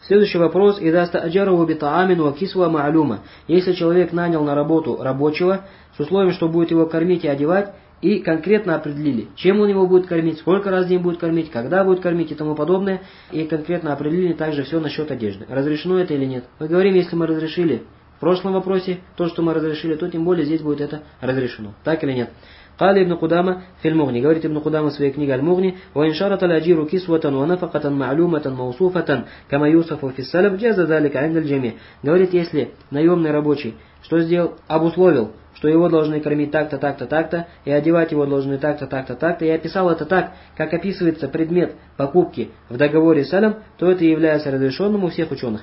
Следующий вопрос. «Ида ста'джараху битаамин ва кисва ма'лума». Если человек нанял на работу рабочего с условием, что будет его кормить и одевать, и конкретно определили, чем он его будет кормить, сколько раз в день будет кормить, когда будет кормить и тому подобное, и конкретно определили также все насчет одежды. Разрешено это или нет? Мы говорим, если мы разрешили в прошлом вопросе то, что мы разрешили, то тем более здесь будет это разрешено. Так или нет? قال ابن قدامة في المغني, говорит Ибн Кудама в своей книге Аль-Мугни, وإن شرط الأجير كسوة ونفقة معلومة موصوفة كما يوصف في السلف جاز ذلك عند الجميع. Говорит, если наемный рабочий что сделал? Обусловил, что его должны кормить так-то, так-то, так-то, и одевать его должны так-то, так-то, так-то, и описал это так, как описывается предмет покупки в договоре салям, то это является разрешенным у всех ученых.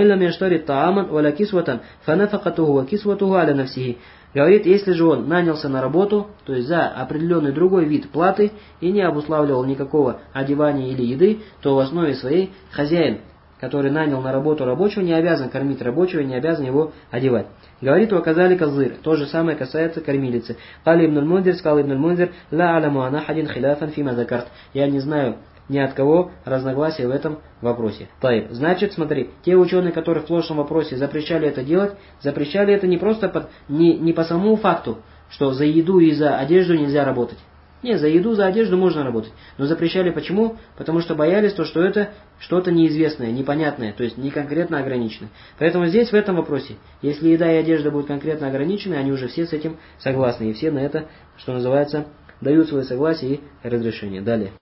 Говорит, если же он нанялся на работу, то есть за определенный другой вид платы, и не обуславливал никакого одевания или еды, то в основе своей хозяин, который нанял на работу рабочего, не обязан кормить рабочего, не обязан его одевать. Говорит, указали козыр. То же самое касается кормилицы. Кали ибн аль-Мундир, сказал ибн аль-Мундир, ла аляму анахадин хиляфан фима закарт. Я не знаю ни от кого разногласия в этом вопросе. Таиб. Значит, смотри, те ученые, которые в прошлом вопросе запрещали это делать, запрещали это не просто не по самому факту, что за еду и за одежду нельзя работать. Не, за еду, за одежду можно работать. Но запрещали почему? Потому что боялись, что это что-то неизвестное, непонятное, то есть не конкретно ограниченное. Поэтому здесь, в этом вопросе, если еда и одежда будут конкретно ограничены, они уже все с этим согласны. И все на это, что называется, дают свое согласие и разрешение. Далее.